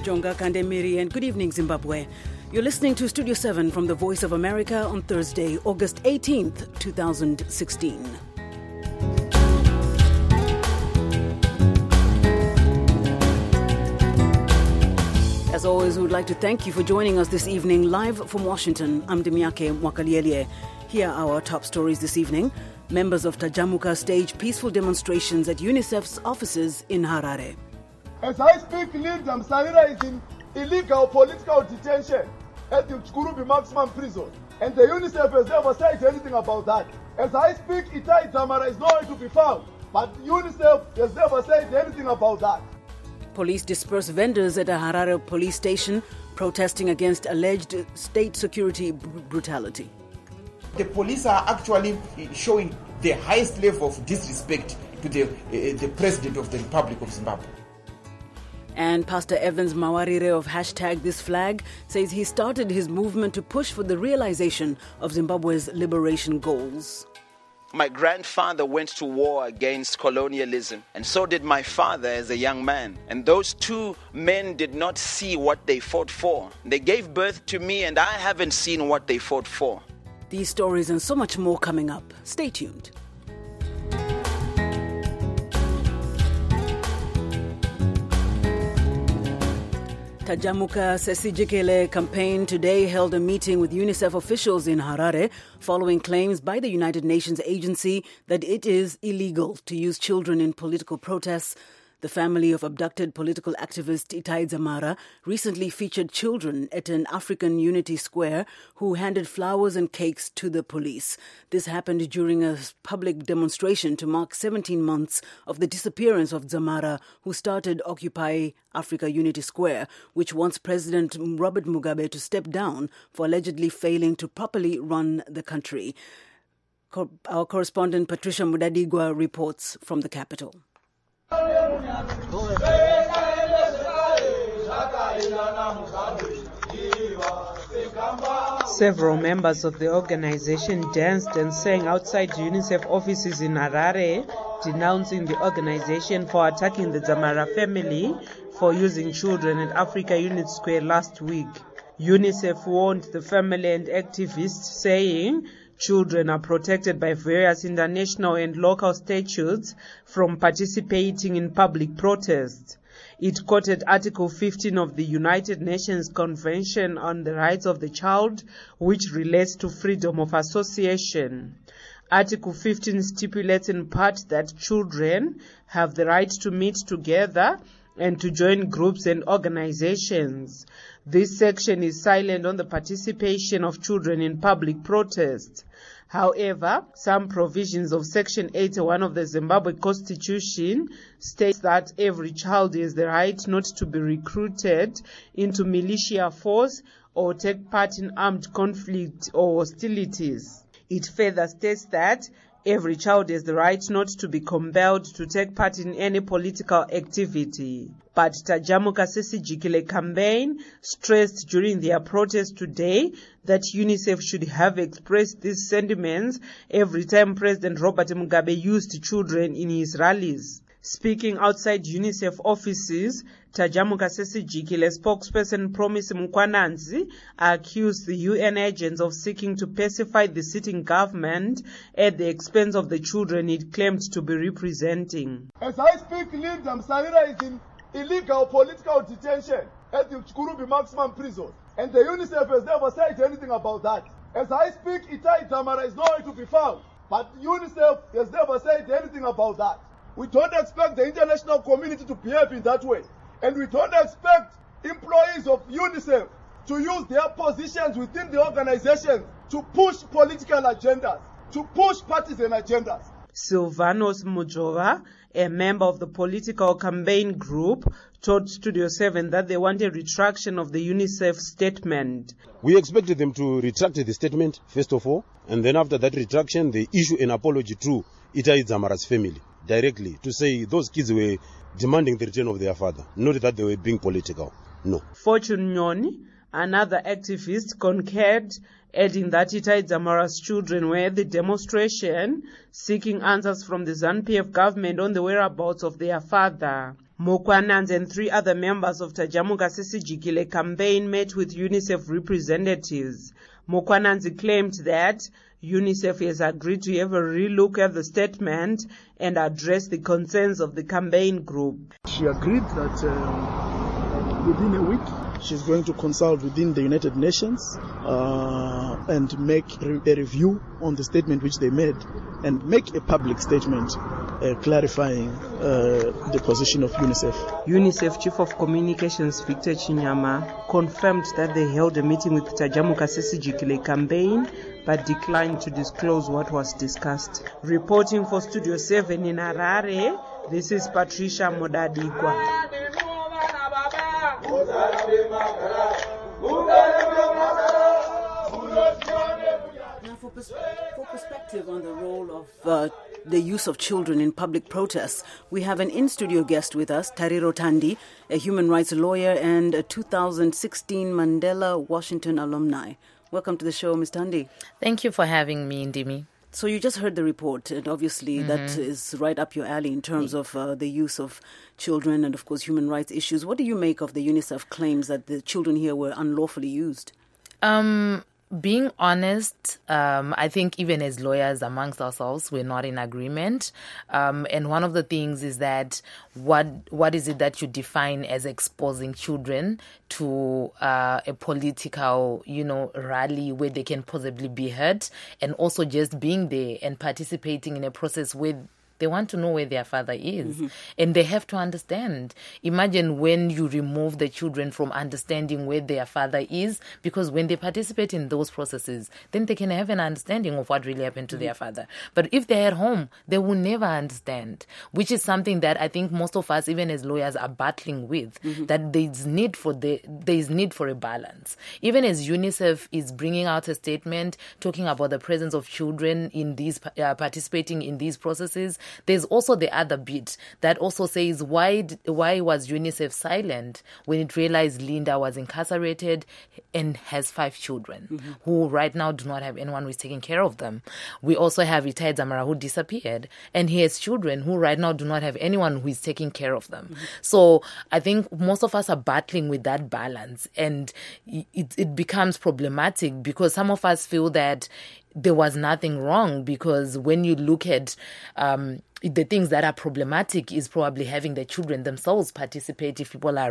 Jonga Kandemiri, and good evening, Zimbabwe. You're listening to Studio 7 from the Voice of America on Thursday, August 18th, 2016. As always, we would like to thank you for joining us this evening live from Washington. I'm Demiake Mwakaliele. Here are our top stories this evening. Members of Tajamuka stage peaceful demonstrations at UNICEF's offices in Harare. As I speak, Linda Msalira is in illegal political detention at the Chikurubi maximum prison. And the UNICEF has never said anything about that. As I speak, Itai Dzamara is nowhere to be found. But UNICEF has never said anything about that. Police dispersed vendors at a Harare police station protesting against alleged state security brutality. The police are actually showing the highest level of disrespect to the President of the Republic of Zimbabwe. And Pastor Evans Mawarire of #ThisFlag says he started his movement to push for the realization of Zimbabwe's liberation goals. My grandfather went to war against colonialism, and so did my father as a young man. And those two men did not see what they fought for. They gave birth to me, and I haven't seen what they fought for. These stories and so much more coming up. Stay tuned. Tajamuka Sesijikele campaign today held a meeting with UNICEF officials in Harare following claims by the United Nations agency that it is illegal to use children in political protests. The family of abducted political activist Itai Dzamara recently featured children at an African Unity Square who handed flowers and cakes to the police. This happened during a public demonstration to mark 17 months of the disappearance of Dzamara, who started Occupy Africa Unity Square, which wants President Robert Mugabe to step down for allegedly failing to properly run the country. Our correspondent Patricia Mudadigwa reports from the capital. Several members of the organization danced and sang outside UNICEF offices in Harare, denouncing the organization for attacking the Dzamara family for using children at Africa Unity Square last week. UNICEF warned the family and activists, saying children are protected by various international and local statutes from participating in public protests. It quoted Article 15 of the United Nations Convention on the Rights of the Child, which relates to freedom of association. Article 15 stipulates in part that children have the right to meet together and to join groups and organizations. This section is silent on the participation of children in public protests. However, some provisions of Section 81 of the Zimbabwe Constitution states that every child has the right not to be recruited into militia force or take part in armed conflict or hostilities. It further states that every child has the right not to be compelled to take part in any political activity. But Tajamuka Sesijikele campaign stressed during their protest today that UNICEF should have expressed these sentiments every time President Robert Mugabe used children in his rallies. Speaking outside UNICEF offices, Tajamuka Sesijikele spokesperson Promise Mkwananzi accused the UN agents of seeking to pacify the sitting government at the expense of the children it claimed to be representing. As I speak, Linda Msalira is in illegal political detention at the Chikurubi maximum prison. And the UNICEF has never said anything about that. As I speak, Itai Dzamara is nowhere to be found. But UNICEF has never said anything about that. We don't expect the international community to behave in that way. And we don't expect employees of UNICEF to use their positions within the organization to push political agendas, to push partisan agendas. Silvanos Mujova, a member of the political campaign group, told Studio 7 that they want a retraction of the UNICEF statement. We expected them to retract the statement, first of all, and then after that retraction, they issue an apology to Itai Dzamara's family directly to say those kids were demanding the return of their father, not that they were being political. No. Fortune Nyoni, another activist, concurred, adding that Itai Dzamara's children were at the demonstration seeking answers from the ZANU-PF government on the whereabouts of their father. Mokwananz and 3 other members of Tajamuka Sesijikile campaign met with UNICEF representatives. Mokwananz claimed that UNICEF has agreed to have a relook at the statement and address the concerns of the campaign group. She agreed that within a week she's going to consult within the United Nations and make a review on the statement which they made and make a public statement clarifying the position of UNICEF. UNICEF Chief of Communications Victor Chinyama confirmed that they held a meeting with Tajamuka Sesijikile campaign but declined to disclose what was discussed. Reporting for Studio 7 in Harare, this is Patricia Modadigwa. Now, for perspective on the role of the use of children in public protests, we have an in-studio guest with us, Tariro Thandi, a human rights lawyer and a 2016 Mandela Washington alumni. Welcome to the show, Ms. Thandi. Thank you for having me, Ndimi. So you just heard the report, and obviously that is right up your alley in terms of the use of children and, of course, human rights issues. What do you make of the UNICEF claims that the children here were unlawfully used? Being honest, I think even as lawyers amongst ourselves, we're not in agreement. And one of the things is that what is it that you define as exposing children to a political, rally where they can possibly be hurt, and also just being there and participating in a process where they want to know where their father is. And they have to understand. Imagine when you remove the children from understanding where their father is, because when they participate in those processes, then they can have an understanding of what really happened to their father. But if they're at home, they will never understand, which is something that I think most of us, even as lawyers, are battling with, that there is need for a balance. Even as UNICEF is bringing out a statement talking about the presence of children in these participating in these processes, there's also the other bit that also says why was UNICEF silent when it realized Linda was incarcerated and has 5 children who right now do not have anyone who is taking care of them. We also have retired Zamara who disappeared, and he has children who right now do not have anyone who is taking care of them. So I think most of us are battling with that balance, and it becomes problematic because some of us feel that there was nothing wrong, because when you look at the things that are problematic is probably having the children themselves participate. If people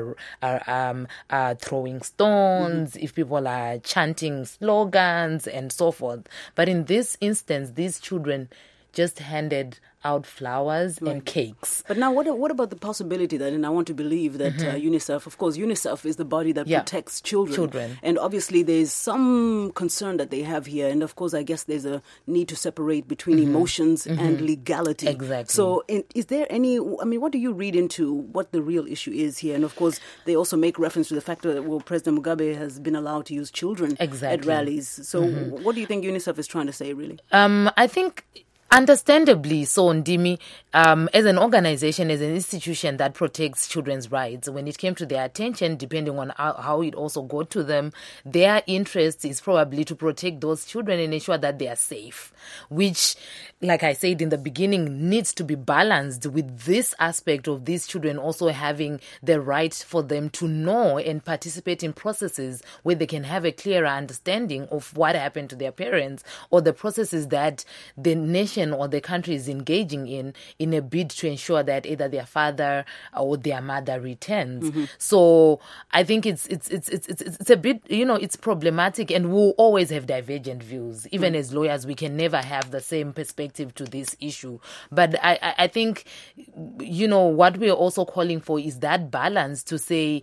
are throwing stones, if people are chanting slogans and so forth. But in this instance, these children just handed out flowers and cakes. But now what about the possibility that, and I want to believe that UNICEF, of course, UNICEF is the body that protects children. And obviously there's some concern that they have here. And of course, I guess there's a need to separate between emotions and legality. Exactly. So is there what do you read into what the real issue is here? And of course, they also make reference to the fact that, President Mugabe has been allowed to use children at rallies. So what do you think UNICEF is trying to say, really? I think understandably so, Ndimi, as an organization, as an institution that protects children's rights, when it came to their attention, depending on how it also got to them, their interest is probably to protect those children and ensure that they are safe, which, like I said in the beginning, needs to be balanced with this aspect of these children also having the right for them to know and participate in processes where they can have a clearer understanding of what happened to their parents, or the processes that the nation or the country is engaging in a bid to ensure that either their father or their mother returns. So I think it's a bit, it's problematic, and we'll always have divergent views. Even as lawyers, we can never have the same perspective to this issue. But I think, what we're also calling for is that balance to say,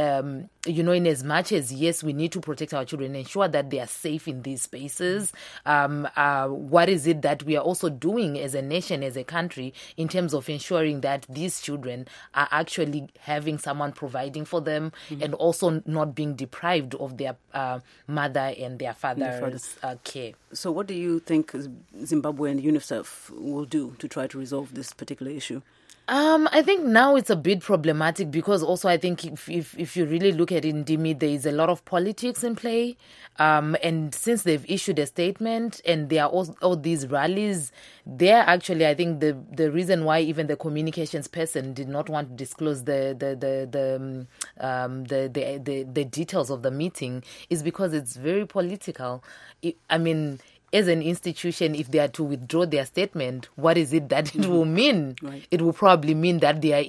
in as much as, yes, we need to protect our children, ensure that they are safe in these spaces. What is it that we are also doing as a nation, as a country, in terms of ensuring that these children are actually having someone providing for them and also not being deprived of their mother and their father's care. So what do you think Zimbabwe and UNICEF will do to try to resolve this particular issue? I think now it's a bit problematic because also I think if you really look at it, Ndimi, there is a lot of politics in play. And since they've issued a statement and there are all these rallies, they're actually, I think the reason why even the communications person did not want to disclose the details of the meeting is because it's very political. As an institution, if they are to withdraw their statement, what is it that it will mean? Right. It will probably mean that they are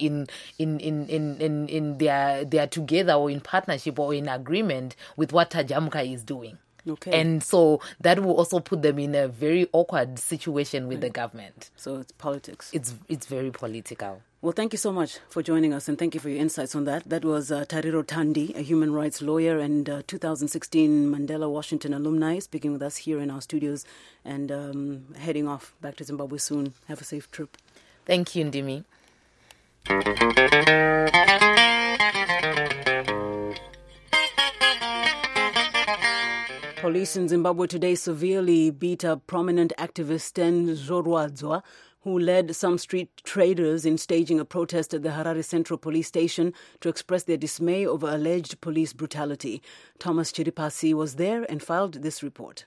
they are together or in partnership or in agreement with what Tajamuka is doing. Okay. And so that will also put them in a very awkward situation with the government. So it's politics. It's very political. Well, thank you so much for joining us, and thank you for your insights on that. That was Tariro Thandi, a human rights lawyer and 2016 Mandela Washington alumni, speaking with us here in our studios and heading off back to Zimbabwe soon. Have a safe trip. Thank you, Ndimi. Police in Zimbabwe today severely beat up prominent activist Sten Zorwadzwa, who led some street traders in staging a protest at the Harare Central Police Station to express their dismay over alleged police brutality. Thomas Chiripasi was there and filed this report.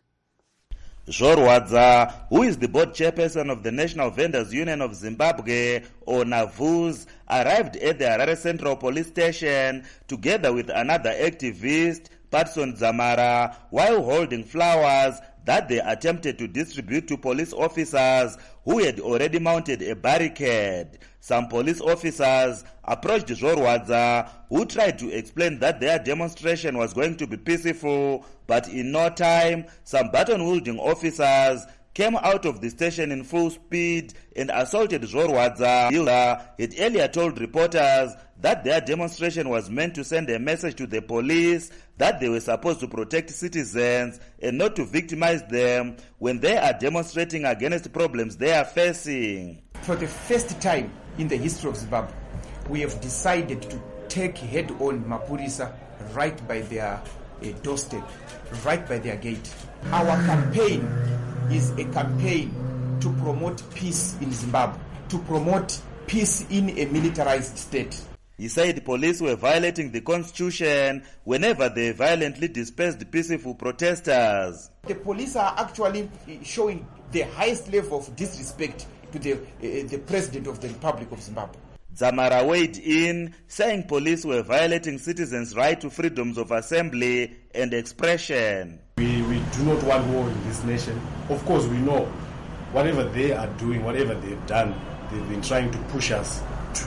Zorwadza, who is the board chairperson of the National Vendors Union of Zimbabwe, or NAVUZ, arrived at the Harare Central Police Station together with another activist, Patson Zamara, while holding flowers that they attempted to distribute to police officers who had already mounted a barricade. Some police officers approached Zorwadza, who tried to explain that their demonstration was going to be peaceful, but in no time, some baton-wielding officers came out of the station in full speed and assaulted Zorwadza. Hilda had earlier told reporters that their demonstration was meant to send a message to the police that they were supposed to protect citizens and not to victimize them when they are demonstrating against problems they are facing. For the first time in the history of Zimbabwe, we have decided to take head-on Mapurisa right by their doorstep, right by their gate. Our campaign is a campaign to promote peace in Zimbabwe, to promote peace in a militarized state. He said police were violating the constitution whenever they violently dispersed peaceful protesters. The police are actually showing the highest level of disrespect to the President of the Republic of Zimbabwe. Zamara weighed in, saying police were violating citizens' right to freedoms of assembly and expression. We do not want war in this nation. Of course, we know whatever they are doing, whatever they've done, they've been trying to push us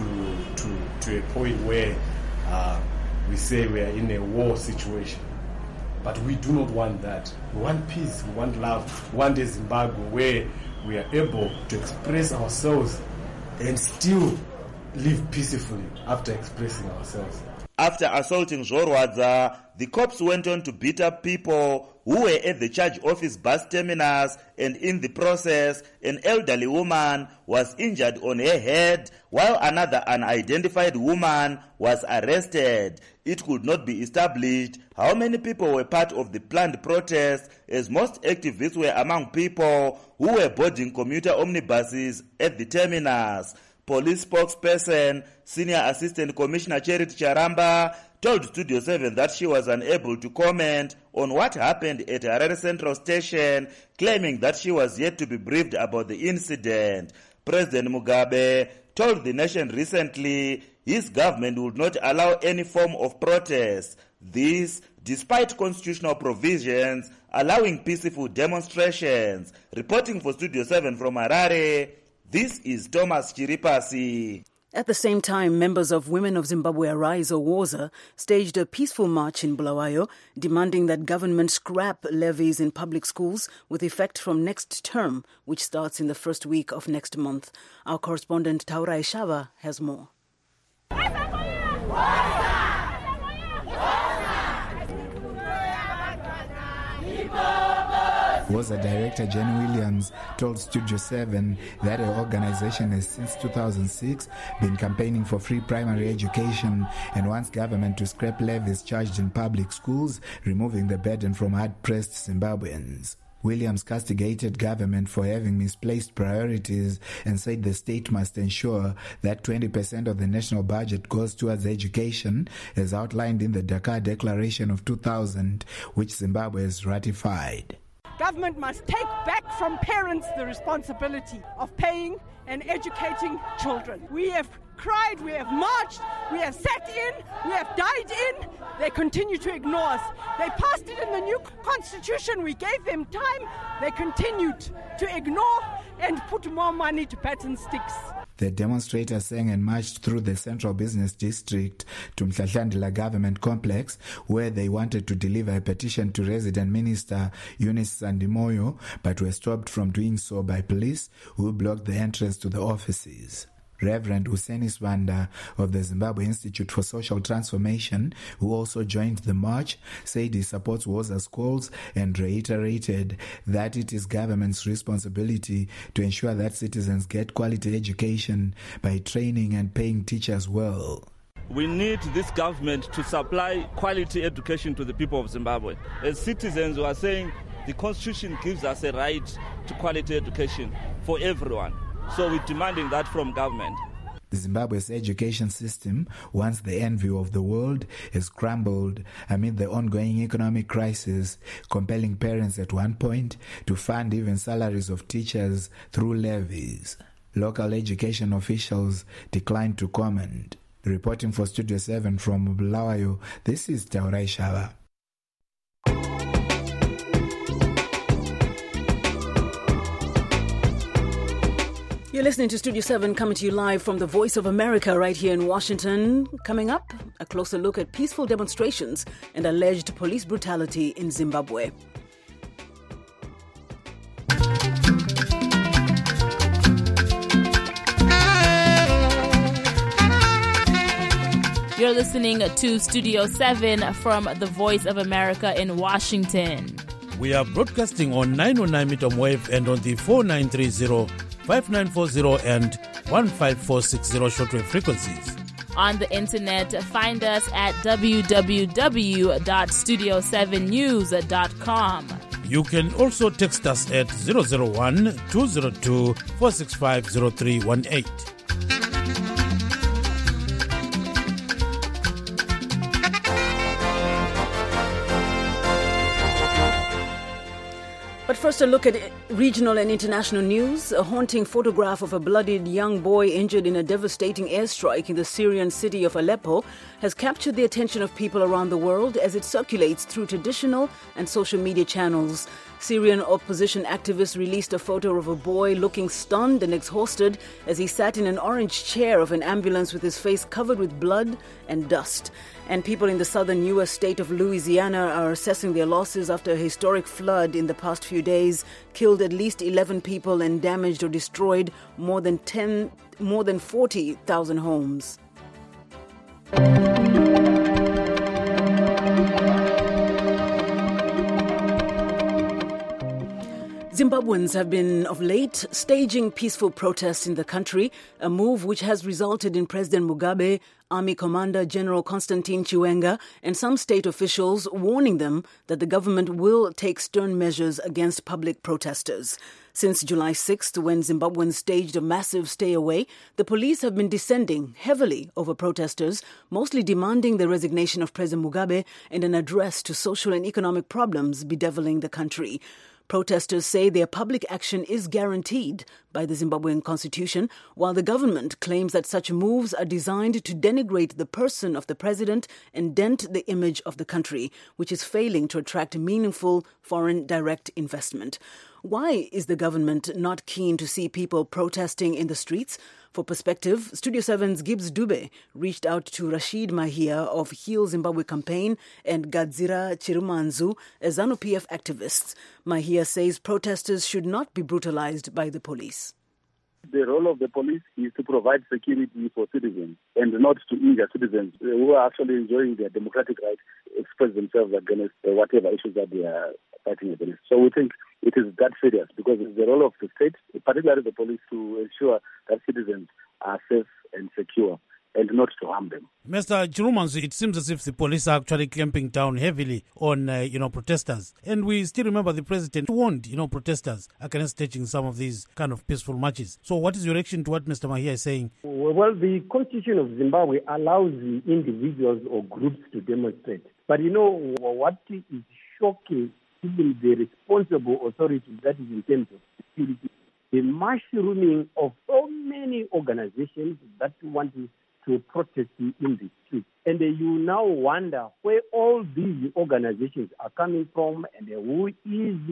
to a point where we say we are in a war situation. But we do not want that. We want peace, we want love, we want a Zimbabwe where we are able to express ourselves and still live peacefully after expressing ourselves. After assaulting Zorwadza, the cops went on to beat up people who were at the charge office bus terminus, and in the process, an elderly woman was injured on her head, while another unidentified woman was arrested. It could not be established how many people were part of the planned protest, as most activists were among people who were boarding commuter omnibuses at the terminus. Police spokesperson, Senior Assistant Commissioner Charity Charamba, told Studio 7 that she was unable to comment on what happened at Harare Central Station, claiming that she was yet to be briefed about the incident. President Mugabe told the nation recently his government would not allow any form of protest. This, despite constitutional provisions allowing peaceful demonstrations. Reporting for Studio 7 from Harare, this is Thomas Chiripasi. At the same time, members of Women of Zimbabwe Arise, or WOZA, staged a peaceful march in Bulawayo, demanding that government scrap levies in public schools with effect from next term, which starts in the first week of next month. Our correspondent Taura Eshava has more. WOZA Director Jen Williams told Studio 7 that her organization has since 2006 been campaigning for free primary education and wants government to scrap levies charged in public schools, removing the burden from hard-pressed Zimbabweans. Williams castigated government for having misplaced priorities and said the state must ensure that 20% of the national budget goes towards education, as outlined in the Dakar Declaration of 2000, which Zimbabwe has ratified. Government must take back from parents the responsibility of paying and educating children. We have cried, we have marched, we have sat in, we have died in. They continue to ignore us. They passed it in the new constitution. We gave them time. They continued to ignore and put more money to pattern sticks. The demonstrators sang and marched through the central business district to Mhlahlandla government complex, where they wanted to deliver a petition to resident minister Eunice Sandimoyo, but were stopped from doing so by police, who blocked the entrance to the offices. Reverend Useni Swanda of the Zimbabwe Institute for Social Transformation, who also joined the march, said he supports Woza's calls and reiterated that it is government's responsibility to ensure that citizens get quality education by training and paying teachers well. We need this government to supply quality education to the people of Zimbabwe. As citizens who are saying the Constitution gives us a right to quality education for everyone. So we're demanding that from government. Zimbabwe's education system, once the envy of the world, has crumbled amid the ongoing economic crisis, compelling parents at one point to fund even salaries of teachers through levies. Local education officials declined to comment. Reporting for Studio 7 from Bulawayo, this is Taurai Shava. You're listening to Studio 7, coming to you live from the Voice of America right here in Washington. Coming up, a closer look at peaceful demonstrations and alleged police brutality in Zimbabwe. You're listening to Studio 7 from the Voice of America in Washington. We are broadcasting on 909 meter wave and on the 4930, 5940 and 15460 shortwave frequencies. On the internet, find us at www.studio7news.com. You can also text us at 001-202-465-0318. But first, a look at regional and international news. A haunting photograph of a bloodied young boy injured in a devastating airstrike in the Syrian city of Aleppo has captured the attention of people around the world as it circulates through traditional and social media channels. Syrian opposition activists released a photo of a boy looking stunned and exhausted as he sat in an orange chair of an ambulance with his face covered with blood and dust. And people in the southern U.S. state of Louisiana are assessing their losses after a historic flood in the past few days killed at least 11 people and damaged or destroyed more than 40,000 homes. Zimbabweans have been of late staging peaceful protests in the country, a move which has resulted in President Mugabe, Army Commander General Constantine Chiwenga, and some state officials warning them that the government will take stern measures against public protesters. Since July 6th, when Zimbabweans staged a massive stay away, the police have been descending heavily over protesters, mostly demanding the resignation of President Mugabe and an address to social and economic problems bedeviling the country. Protesters say their public action is guaranteed by the Zimbabwean constitution, while the government claims that such moves are designed to denigrate the person of the president and dent the image of the country, which is failing to attract meaningful foreign direct investment. Why is the government not keen to see people protesting in the streets? For perspective, Studio 7's Gibbs Dube reached out to Rashid Mahia of Heal Zimbabwe Campaign and Gadzira Chirumanzu, as ZANU-PF activists. Mahia says protesters should not be brutalized by the police. The role of the police is to provide security for citizens and not to injure citizens who are actually enjoying their democratic right to express themselves against whatever issues that they are fighting against. So we think it is that serious because it's the role of the state, particularly the police, to ensure that citizens are safe and secure and not to harm them. Mr. Chirumanzi, it seems as if the police are actually clamping down heavily on, protesters. And we still remember the president warned, protesters against staging some of these kind of peaceful marches. So what is your reaction to what Mr. Mahia is saying? Well, the Constitution of Zimbabwe allows the individuals or groups to demonstrate. But what is shocking, even the responsible authorities, that is in terms of security, the mushrooming of so many organizations that want to protest in the streets. And you now wonder where all these organizations are coming from and who is,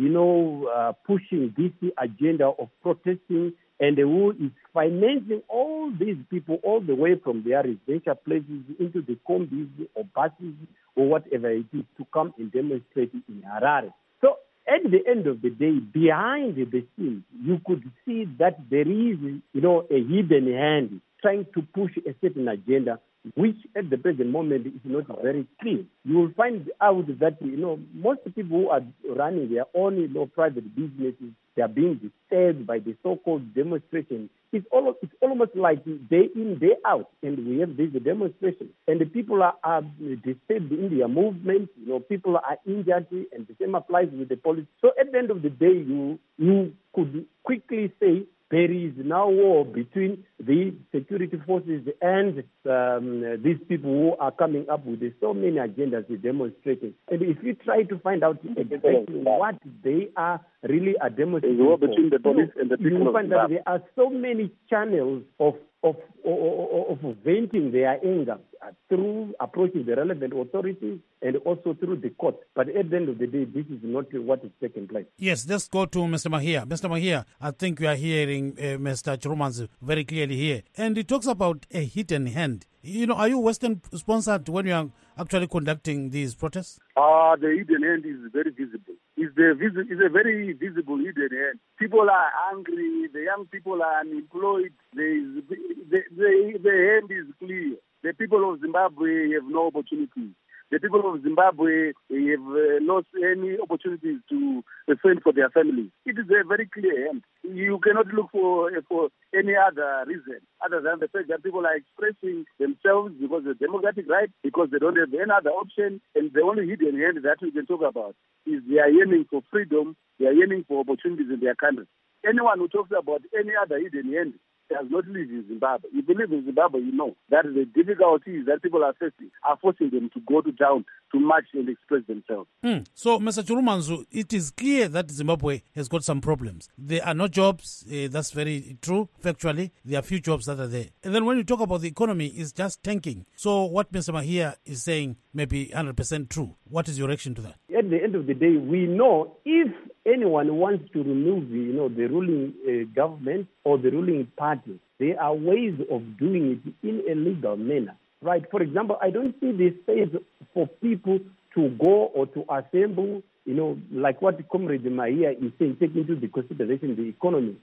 pushing this agenda of protesting and who is financing all these people all the way from their residential places into the combis or buses or whatever it is to come and demonstrate in Harare. So at the end of the day, behind the scenes, you could see that there is, a hidden hand trying to push a certain agenda, which at the present moment is not very clear. You will find out that, most people who are running their own, private businesses, they are being disturbed by the so-called demonstration. It's almost like day in, day out, and we have this demonstration. And the people are disturbed in their movement, people are injured, and the same applies with the police. So at the end of the day, you could quickly say, there is now war between the security forces and these people who are coming up with so many agendas demonstrating. And if you try to find out exactly what they are really demonstrating, war between the police and the people, you will find that there are so many channels of venting their anger through approaching the relevant authorities and also through the court. But at the end of the day, this is not what is taking place. Yes, let's go to Mr. Mahia. Mr. Mahia, I think we are hearing Mr. Chirumanzi very clearly here. And he talks about a hidden hand. Are you Western-sponsored when you are actually conducting these protests? The hidden hand is very visible. It's a very visible hidden hand. People are angry. The young people are unemployed. The hand is clear. The people of Zimbabwe have no opportunities. The people of Zimbabwe have lost any opportunities to fend for their families. It is a very clear hand. You cannot look for any other reason other than the fact that people are expressing themselves because of the democratic right, because they don't have any other option, and the only hidden hand that we can talk about is they are yearning for freedom, they are yearning for opportunities in their country. Anyone who talks about any other hidden hand does not live in Zimbabwe. You believe in Zimbabwe, you know that the difficulties that people are facing are forcing them to go to town to march and express themselves. So, Mr. Chirumanzi, it is clear that Zimbabwe has got some problems. There are no jobs. That's very true. Factually, there are few jobs that are there. And then when you talk about the economy, it's just tanking. So what Mr. Mahia is saying may be 100% true. What is your reaction to that? At the end of the day, we know if anyone wants to remove the ruling government or the ruling party, there are ways of doing it in a legal manner. Right? For example, I don't see the space for people to go or to assemble, like what Comrade Mahia is saying, take into the consideration the economy.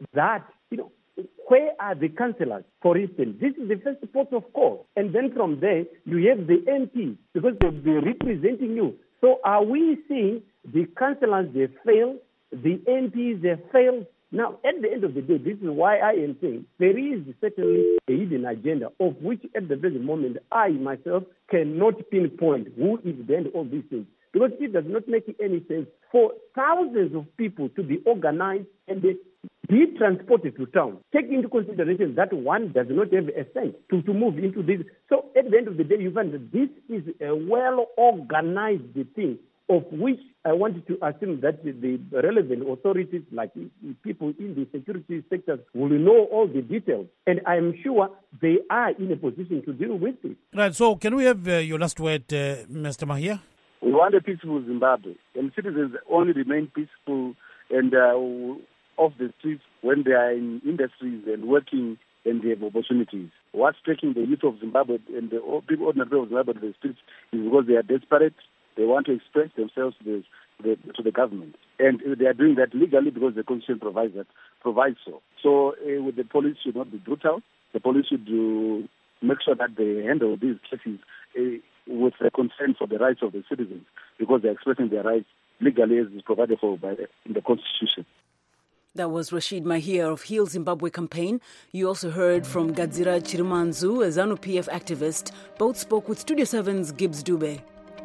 Where are the councillors, for instance? This is the first port of call. And then from there, you have the MPs, because they'll be representing you. So are we seeing the councillors, they fail, the MPs, they fail? Now, at the end of the day, this is why I am saying there is certainly a hidden agenda of which at the present moment I myself cannot pinpoint who is behind all these things. Because it does not make any sense for thousands of people to be organized and be transported to town. Take into consideration that one does not have a sense to move into this. So at the end of the day, you find that this is a well-organized thing, of which I wanted to assume that the relevant authorities, like people in the security sectors, will know all the details. And I am sure they are in a position to deal with it. Right. So can we have your last word, Mr. Mahia? We want a peaceful Zimbabwe, and citizens only remain peaceful and off the streets when they are in industries and working and they have opportunities. What's taking the youth of Zimbabwe and the ordinary people of Zimbabwe to the streets is because they are desperate. They want to express themselves to the government. And they are doing that legally because the Constitution provides so. So the police should not be brutal. The police should make sure that they handle these cases with the concern for the rights of the citizens, because they are expressing their rights legally as is provided for in the Constitution. That was Rashid Mahia of Heal Zimbabwe campaign. You also heard from Gadzira Chirimanzu, a ZANU-PF activist. Both spoke with Studio 7's Gibbs Dube.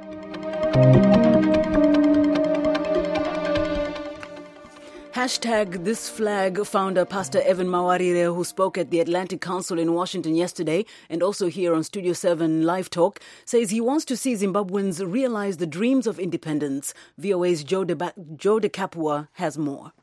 Hashtag This Flag founder Pastor Evan Mawarire, who spoke at the Atlantic Council in Washington yesterday and also here on Studio 7 Live Talk, says he wants to see Zimbabweans realize the dreams of independence. VOA's Joe De Capua has more.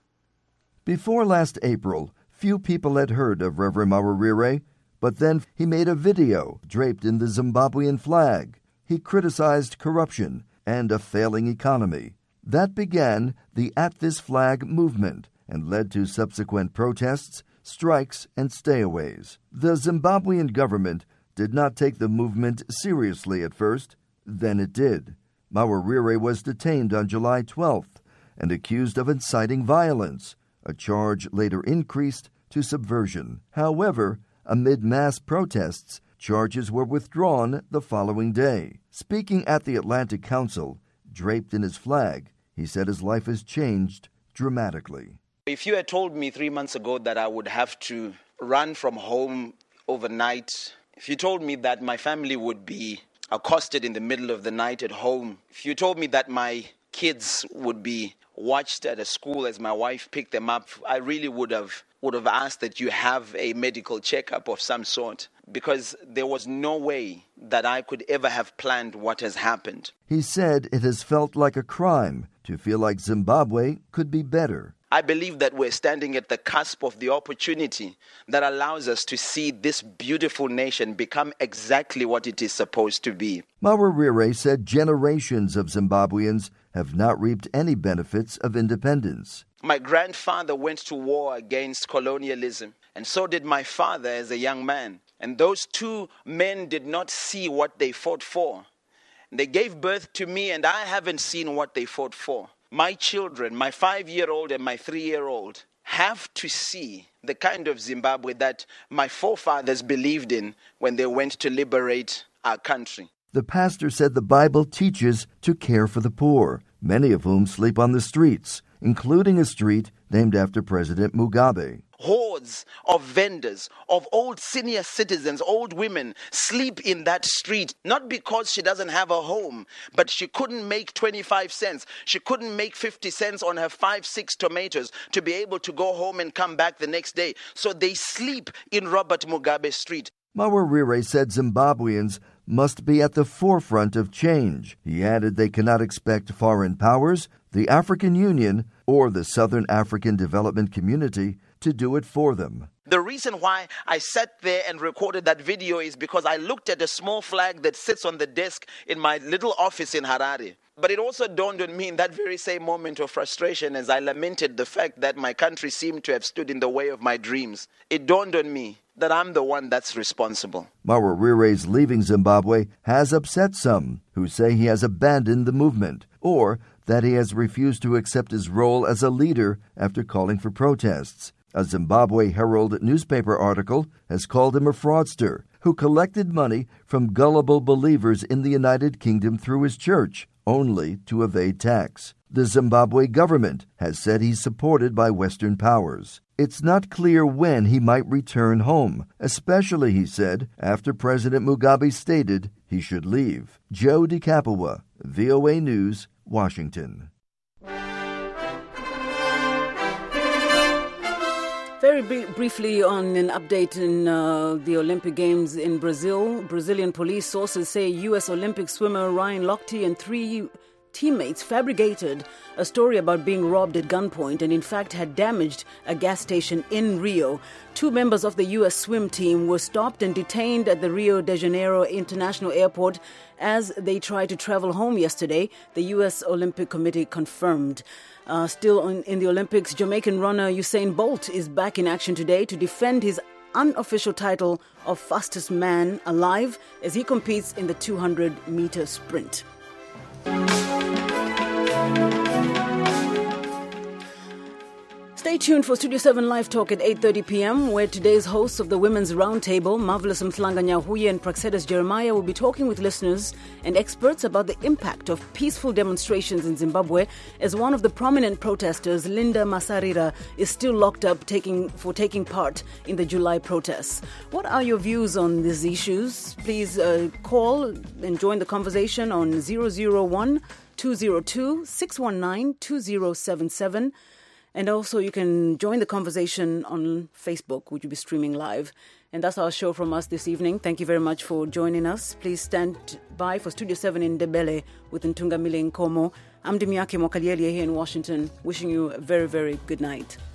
Before last April, few people had heard of Reverend Mawarire, but then he made a video draped in the Zimbabwean flag. He criticized corruption and a failing economy. That began the At This Flag movement and led to subsequent protests, strikes, and stayaways. The Zimbabwean government did not take the movement seriously at first, then it did. Mawarire was detained on July 12th and accused of inciting violence, a charge later increased to subversion. However, amid mass protests, charges were withdrawn the following day. Speaking at the Atlantic Council, draped in his flag, he said his life has changed dramatically. If you had told me 3 months ago that I would have to run from home overnight, if you told me that my family would be accosted in the middle of the night at home, if you told me that my kids would be watched at a school as my wife picked them up, I really would have asked that you have a medical checkup of some sort, because there was no way that I could ever have planned what has happened. He said it has felt like a crime to feel like Zimbabwe could be better. I believe that we're standing at the cusp of the opportunity that allows us to see this beautiful nation become exactly what it is supposed to be. Mawarire said generations of Zimbabweans have not reaped any benefits of independence. My grandfather went to war against colonialism, and so did my father as a young man. And those two men did not see what they fought for. They gave birth to me, and I haven't seen what they fought for. My children, my 5-year-old and my 3-year-old, have to see the kind of Zimbabwe that my forefathers believed in when they went to liberate our country. The pastor said the Bible teaches to care for the poor, many of whom sleep on the streets, including a street named after President Mugabe. Hordes of vendors, of old senior citizens, old women sleep in that street, not because she doesn't have a home, but she couldn't make 25 cents. She couldn't make 50 cents on her 5-6 tomatoes to be able to go home and come back the next day. So they sleep in Robert Mugabe Street. Mawarire said Zimbabweans must be at the forefront of change. He added they cannot expect foreign powers, the African Union, or the Southern African Development Community to do it for them. The reason why I sat there and recorded that video is because I looked at a small flag that sits on the desk in my little office in Harare. But it also dawned on me in that very same moment of frustration as I lamented the fact that my country seemed to have stood in the way of my dreams. It dawned on me that I'm the one that's responsible. Mawarire's leaving Zimbabwe has upset some who say he has abandoned the movement or that he has refused to accept his role as a leader after calling for protests. A Zimbabwe Herald newspaper article has called him a fraudster who collected money from gullible believers in the United Kingdom through his church, only to evade tax. The Zimbabwe government has said he's supported by Western powers. It's not clear when he might return home, especially, he said, after President Mugabe stated he should leave. Joe De Capua, VOA News, Washington. Very briefly on an update in the Olympic Games in Brazil. Brazilian police sources say U.S. Olympic swimmer Ryan Lochte and 3 teammates fabricated a story about being robbed at gunpoint and in fact had damaged a gas station in Rio. 2 members of the U.S. swim team were stopped and detained at the Rio de Janeiro International Airport as they tried to travel home yesterday, the U.S. Olympic Committee confirmed. Still in the Olympics, Jamaican runner Usain Bolt is back in action today to defend his unofficial title of fastest man alive as he competes in the 200-meter sprint. Stay tuned for Studio 7 Live Talk at 8:30 p.m., where today's hosts of the Women's Roundtable, Marvelous Mhlanga Nyahuye and Praxedis Jeremiah, will be talking with listeners and experts about the impact of peaceful demonstrations in Zimbabwe, as one of the prominent protesters, Linda Masarira, is still locked up for taking part in the July protests. What are your views on these issues? Please call and join the conversation on 001-202-619-2077. And also you can join the conversation on Facebook, which will be streaming live. And that's our show from us this evening. Thank you very much for joining us. Please stand by for Studio 7 in Ndebele with Ntungamile Nkomo. I'm Dimyake Mokalieli here in Washington, wishing you a very, very good night.